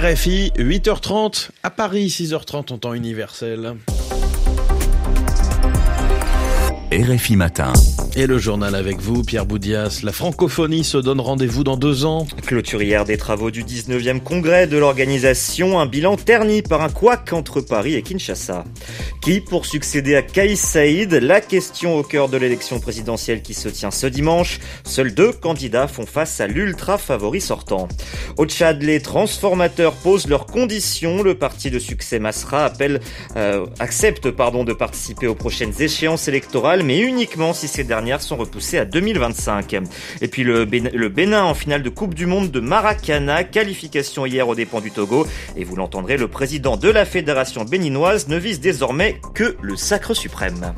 RFI, 8h30, à Paris, 6h30 en temps universel. RFI Matin. Et le journal avec vous, Pierre Boudias. La francophonie se donne rendez-vous dans 2 ans. Clôture hier des travaux du 19e congrès de l'organisation. Un bilan terni par un couac entre Paris et Kinshasa. Qui pour succéder à Kais Saïed? La question au cœur de l'élection présidentielle qui se tient ce dimanche. Seuls 2 candidats font face à l'ultra favori sortant. Au Tchad, les transformateurs posent leurs conditions. Le parti de succès Masra accepte de participer aux prochaines échéances électorales, mais uniquement si ces dernières sont repoussées à 2025. Et puis le Bénin en finale de Coupe du Monde de Maracana, qualification hier aux dépens du Togo. Et vous l'entendrez, le président de la fédération béninoise ne vise désormais que le sacre suprême.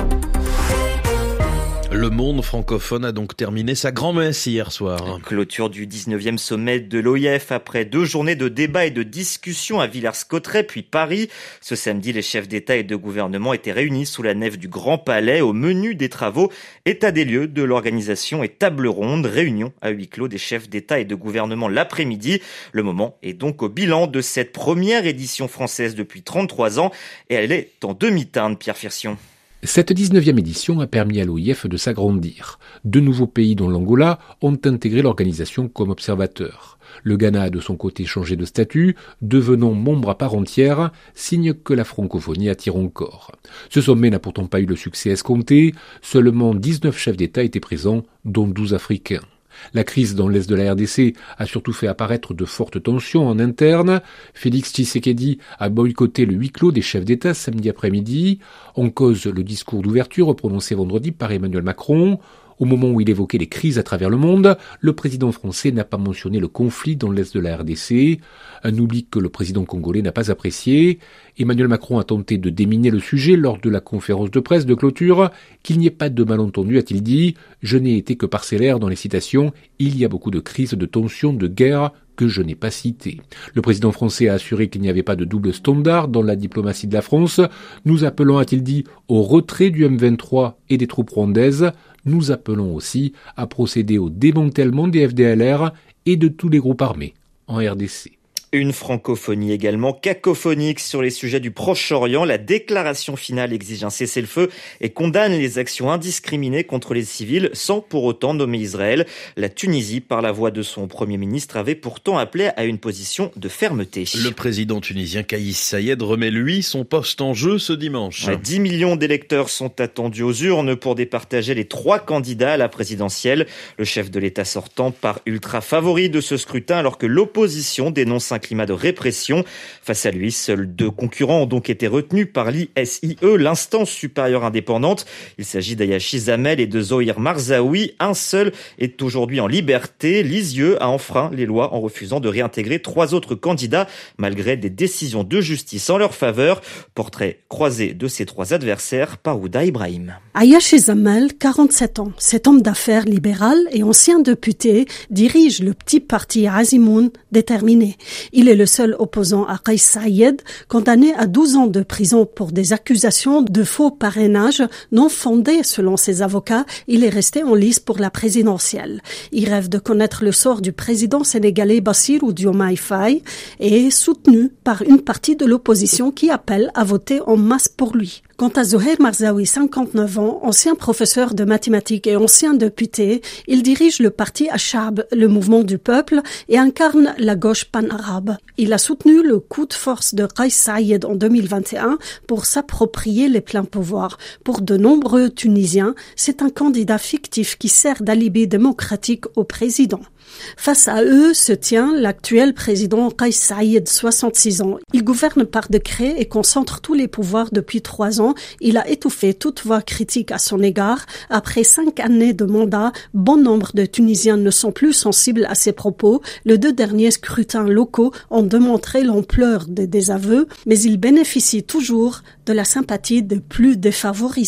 Le monde francophone a donc terminé sa grand-messe hier soir. Clôture du 19e sommet de l'OIF après 2 journées de débats et de discussions à Villers-Cotterêts puis Paris. Ce samedi, les chefs d'État et de gouvernement étaient réunis sous la nef du Grand Palais. Au menu des travaux, état des lieux de l'organisation et table ronde, réunion à huis clos des chefs d'État et de gouvernement l'après-midi. Le moment est donc au bilan de cette première édition française depuis 33 ans et elle est en demi-teinte, Pierre Firsion. Cette 19e édition a permis à l'OIF de s'agrandir. 2 nouveaux pays, dont l'Angola, ont intégré l'organisation comme observateurs. Le Ghana a de son côté changé de statut, devenant membre à part entière, signe que la francophonie attire encore. Ce sommet n'a pourtant pas eu le succès escompté, seulement 19 chefs d'État étaient présents, dont 12 Africains. La crise dans l'est de la RDC a surtout fait apparaître de fortes tensions en interne. Félix Tshisekedi a boycotté le huis clos des chefs d'État samedi après-midi. En cause le discours d'ouverture prononcé vendredi par Emmanuel Macron. Au moment où il évoquait les crises à travers le monde, le président français n'a pas mentionné le conflit dans l'est de la RDC, un oubli que le président congolais n'a pas apprécié. Emmanuel Macron a tenté de déminer le sujet lors de la conférence de presse de clôture. Qu'il n'y ait pas de malentendu, a-t-il dit. Je n'ai été que parcellaire dans les citations. Il y a beaucoup de crises, de tensions, de guerres que je n'ai pas citées. Le président français a assuré qu'il n'y avait pas de double standard dans la diplomatie de la France. Nous appelons, a-t-il dit, au retrait du M23 et des troupes rwandaises. Nous appelons aussi à procéder au démantèlement des FDLR et de tous les groupes armés en RDC. Une francophonie également cacophonique sur les sujets du Proche-Orient. La déclaration finale exige un cessez-le-feu et condamne les actions indiscriminées contre les civils sans pour autant nommer Israël. La Tunisie, par la voix de son Premier ministre, avait pourtant appelé à une position de fermeté. Le président tunisien Kais Saïed remet lui son poste en jeu ce dimanche. 10 millions d'électeurs sont attendus aux urnes pour départager les 3 candidats à la présidentielle. Le chef de l'État sortant part ultra favori de ce scrutin alors que l'opposition dénonce un climat de répression. Face à lui, seuls 2 concurrents ont donc été retenus par l'ISIE, l'instance supérieure indépendante. Il s'agit d'Ayachi Zamel et de Zohir Marzaoui. Un seul est aujourd'hui en liberté. L'ISIE a enfreint les lois en refusant de réintégrer 3 autres candidats malgré des décisions de justice en leur faveur. Portrait croisé de ces 3 adversaires par Ouda Ibrahim. Ayachi Zamel, 47 ans. Cet homme d'affaires libéral et ancien député dirige le petit parti Azimoun déterminé. Il est le seul opposant à Kais Saïed, condamné à 12 ans de prison pour des accusations de faux parrainage non fondées selon ses avocats. Il est resté en lice pour la présidentielle. Il rêve de connaître le sort du président sénégalais Bassirou Diomaye Faye et est soutenu par une partie de l'opposition qui appelle à voter en masse pour lui. Quant à Zohir Marzaoui, 59 ans, ancien professeur de mathématiques et ancien député, il dirige le parti Achab, le mouvement du peuple, et incarne la gauche pan-arabe. Il a soutenu le coup de force de Kais Saïed en 2021 pour s'approprier les pleins pouvoirs. Pour de nombreux Tunisiens, c'est un candidat fictif qui sert d'alibi démocratique au président. Face à eux se tient l'actuel président Kais Saïed, 66 ans. Il gouverne par décret et concentre tous les pouvoirs depuis 3 ans. Il a étouffé toute voix critique à son égard. Après 5 années de mandat, bon nombre de Tunisiens ne sont plus sensibles à ses propos. Les 2 derniers scrutins locaux ont démontré l'ampleur des désaveux, mais il bénéficie toujours de la sympathie des plus défavorisés.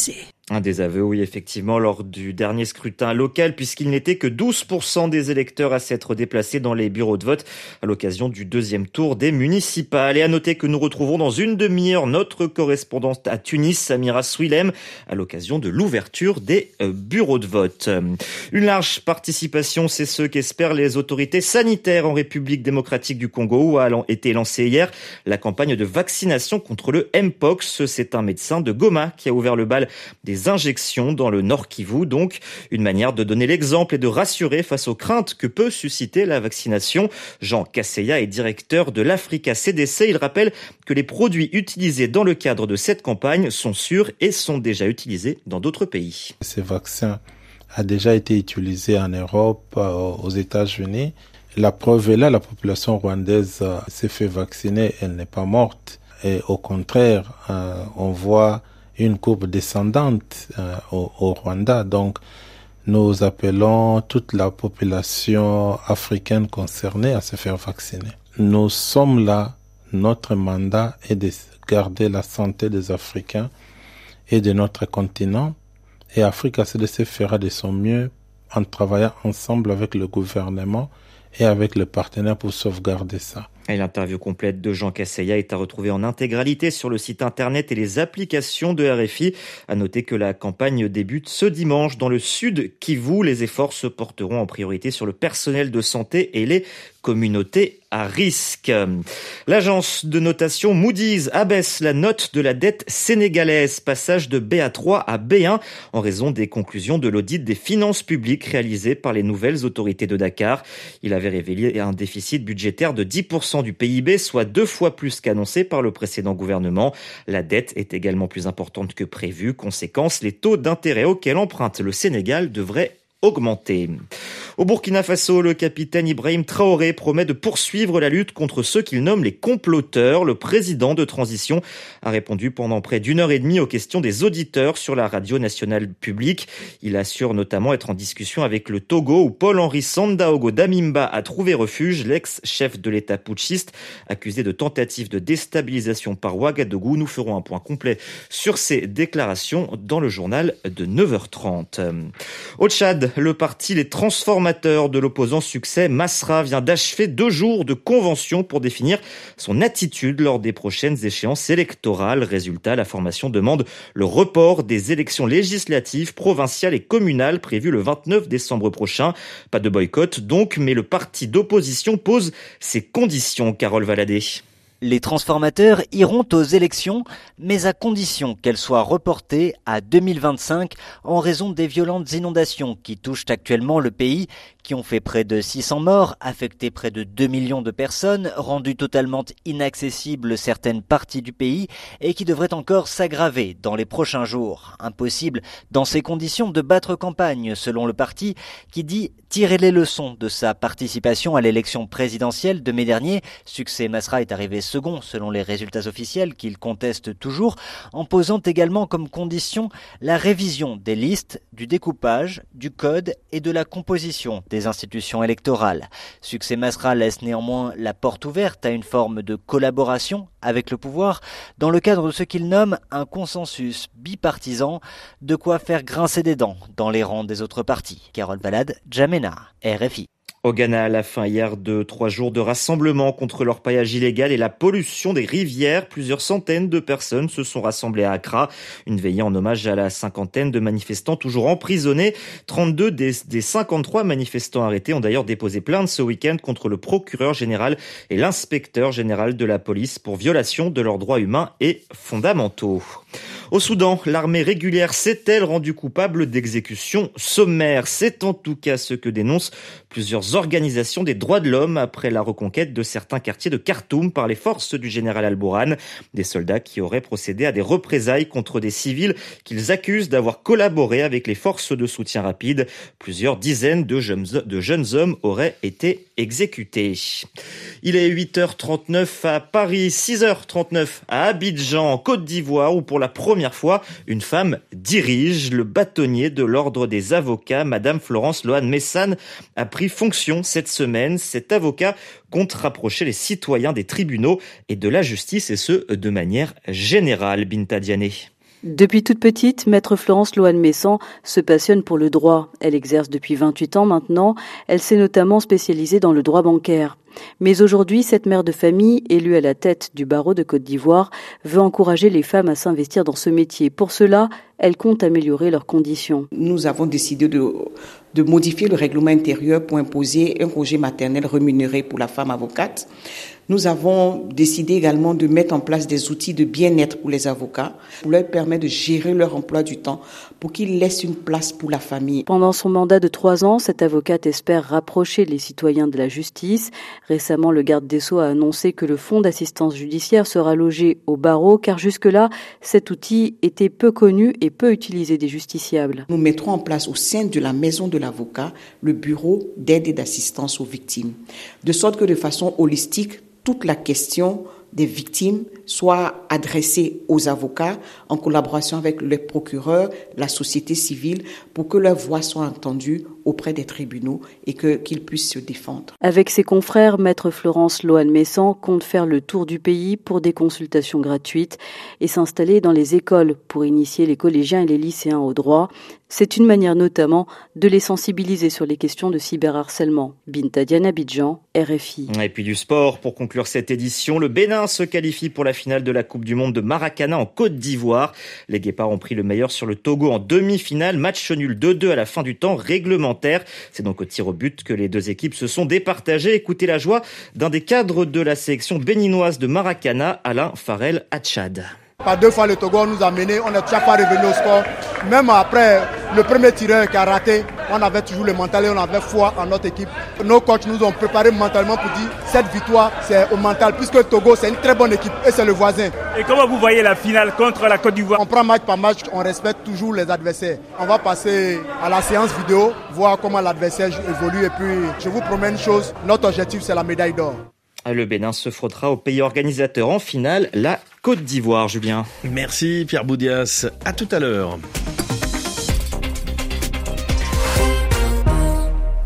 Un désaveu, oui, effectivement, lors du dernier scrutin local, puisqu'il n'était que 12% des électeurs à s'être déplacés dans les bureaux de vote à l'occasion du deuxième tour des municipales. Et à noter que nous retrouvons dans une demi-heure notre correspondante à Tunis, Samira Swilem, à l'occasion de l'ouverture des bureaux de vote. Une large participation, c'est ce qu'espèrent les autorités sanitaires en République démocratique du Congo, où a été lancée hier la campagne de vaccination contre le Mpox. C'est un médecin de Goma qui a ouvert le bal des injections dans le Nord Kivu, donc une manière de donner l'exemple et de rassurer face aux craintes que peut susciter la vaccination. Jean Kasseya est directeur de l'Africa CDC. Il rappelle que les produits utilisés dans le cadre de cette campagne sont sûrs et sont déjà utilisés dans d'autres pays. Ces vaccins a déjà été utilisé en Europe, aux États-Unis. La preuve est là, la population rwandaise s'est fait vacciner, elle n'est pas morte. Et au contraire, on voit une courbe descendante au Rwanda. Donc, nous appelons toute la population africaine concernée à se faire vacciner. Nous sommes là, notre mandat est de garder la santé des Africains et de notre continent. Et Africa CDC fera de son mieux en travaillant ensemble avec le gouvernement et avec les partenaires pour sauvegarder ça. Et l'interview complète de Jean Kasseya est à retrouver en intégralité sur le site internet et les applications de RFI. À noter que la campagne débute ce dimanche dans le sud Kivu. Les efforts se porteront en priorité sur le personnel de santé et les communautés à risque. L'agence de notation Moody's abaisse la note de la dette sénégalaise, passage de BA3 à B1 en raison des conclusions de l'audit des finances publiques réalisé par les nouvelles autorités de Dakar. Il avait révélé un déficit budgétaire de 10% du PIB, soit 2 fois plus qu'annoncé par le précédent gouvernement. La dette est également plus importante que prévu. Conséquence, les taux d'intérêt auxquels emprunte le Sénégal devraient augmenter. Au Burkina Faso, le capitaine Ibrahim Traoré promet de poursuivre la lutte contre ceux qu'il nomme les comploteurs. Le président de transition a répondu pendant près d'une heure et demie aux questions des auditeurs sur la radio nationale publique. Il assure notamment être en discussion avec le Togo où Paul-Henri Sandaogo Damiba a trouvé refuge, l'ex-chef de l'État putschiste, accusé de tentative de déstabilisation par Ouagadougou. Nous ferons un point complet sur ces déclarations dans le journal de 9h30. Au Tchad, le parti Les Transformateurs de l'opposant Succès Masra vient d'achever 2 jours de convention pour définir son attitude lors des prochaines échéances électorales. Résultat, la formation demande le report des élections législatives, provinciales et communales prévues le 29 décembre prochain. Pas de boycott donc, mais le parti d'opposition pose ses conditions. Carole Valadé. Les transformateurs iront aux élections, mais à condition qu'elles soient reportées à 2025 en raison des violentes inondations qui touchent actuellement le pays, qui ont fait près de 600 morts, affecté près de 2 millions de personnes, rendu totalement inaccessibles certaines parties du pays et qui devraient encore s'aggraver dans les prochains jours. Impossible dans ces conditions de battre campagne, selon le parti, qui dit tirer les leçons de sa participation à l'élection présidentielle de mai dernier. Succès Masra est arrivé second selon les résultats officiels qu'il conteste toujours, en posant également comme condition la révision des listes, du découpage, du code et de la composition des institutions électorales. Succès Masra laisse néanmoins la porte ouverte à une forme de collaboration avec le pouvoir dans le cadre de ce qu'il nomme un consensus bipartisan, de quoi faire grincer des dents dans les rangs des autres partis. Carole Valade, Djamena, RFI. Au Ghana, à la fin hier de 3 jours de rassemblement contre l'orpaillage illégal et la pollution des rivières, plusieurs centaines de personnes se sont rassemblées à Accra. Une veillée en hommage à la 50aine de manifestants toujours emprisonnés. 32 des 53 manifestants arrêtés ont d'ailleurs déposé plainte ce week-end contre le procureur général et l'inspecteur général de la police pour violation de leurs droits humains et fondamentaux. Au Soudan, l'armée régulière s'est-elle rendue coupable d'exécutions sommaires? C'est en tout cas ce que dénoncent plusieurs organisations des droits de l'homme après la reconquête de certains quartiers de Khartoum par les forces du général Al-Bourhan. Des soldats qui auraient procédé à des représailles contre des civils qu'ils accusent d'avoir collaboré avec les forces de soutien rapide. Plusieurs dizaines de jeunes hommes auraient été exécutés. Il est 8h39 à Paris, 6h39 à Abidjan, en Côte d'Ivoire, où pour la première fois, une femme dirige. Le bâtonnier de l'ordre des avocats, Madame Florence Lohan Messane, a pris fonction cette semaine. Cet avocat compte rapprocher les citoyens des tribunaux et de la justice, et ce, de manière générale. Binta Diané. Depuis toute petite, maître Florence Lohan-Messan se passionne pour le droit. Elle exerce depuis 28 ans maintenant. Elle s'est notamment spécialisée dans le droit bancaire. Mais aujourd'hui, cette mère de famille, élue à la tête du barreau de Côte d'Ivoire, veut encourager les femmes à s'investir dans ce métier. Pour cela, elle compte améliorer leurs conditions. Nous avons décidé de modifier le règlement intérieur pour imposer un congé maternel rémunéré pour la femme avocate. Nous avons décidé également de mettre en place des outils de bien-être pour les avocats, pour leur permettre de gérer leur emploi du temps, pour qu'ils laissent une place pour la famille. Pendant son mandat de 3 ans, cette avocate espère rapprocher les citoyens de la justice. Récemment, le garde des Sceaux a annoncé que le fonds d'assistance judiciaire sera logé au barreau, car jusque-là, cet outil était peu connu et peu utilisé des justiciables. Nous mettrons en place au sein de la maison de l'avocat le bureau d'aide et d'assistance aux victimes, de sorte que de façon holistique, toute la question des victimes soit adressée aux avocats en collaboration avec les procureurs, la société civile, pour que leur voix soit entendue auprès des tribunaux et qu'ils puissent se défendre. Avec ses confrères, maître Florence Lohan-Messan compte faire le tour du pays pour des consultations gratuites et s'installer dans les écoles pour initier les collégiens et les lycéens au droit. C'est une manière notamment de les sensibiliser sur les questions de cyberharcèlement. Binta Diane Abidjan, RFI. Et puis du sport, pour conclure cette édition, le Bénin se qualifie pour la finale de la Coupe du Monde de Maracana en Côte d'Ivoire. Les Guépards ont pris le meilleur sur le Togo en demi-finale, match nul 2-2 à la fin du temps réglementaire. C'est donc au tir au but que les deux équipes se sont départagées. Écoutez la joie d'un des cadres de la sélection béninoise de Maracana, Alain Farel Hatchad. Par 2 fois, le Togo nous a menés, on n'est toujours pas revenu au score. Même après le premier tireur qui a raté, on avait toujours le mental et on avait foi en notre équipe. Nos coachs nous ont préparé mentalement pour dire cette victoire, c'est au mental, puisque le Togo, c'est une très bonne équipe et c'est le voisin. Et comment vous voyez la finale contre la Côte d'Ivoire? On prend match par match, on respecte toujours les adversaires. On va passer à la séance vidéo, voir comment l'adversaire évolue et puis je vous promets une chose, notre objectif c'est la médaille d'or. Le Bénin se frottera au pays organisateur en finale, la Côte d'Ivoire, Julien. Merci Pierre Boudias, à tout à l'heure.